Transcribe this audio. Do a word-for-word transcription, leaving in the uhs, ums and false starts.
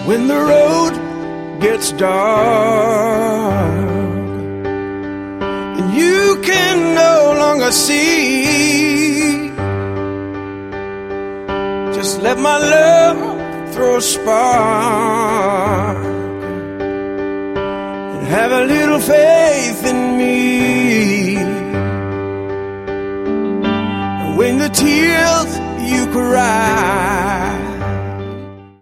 when the road gets dark and you can no longer see, just let my love throw a spark and have a little faith in me. And when the tears you cry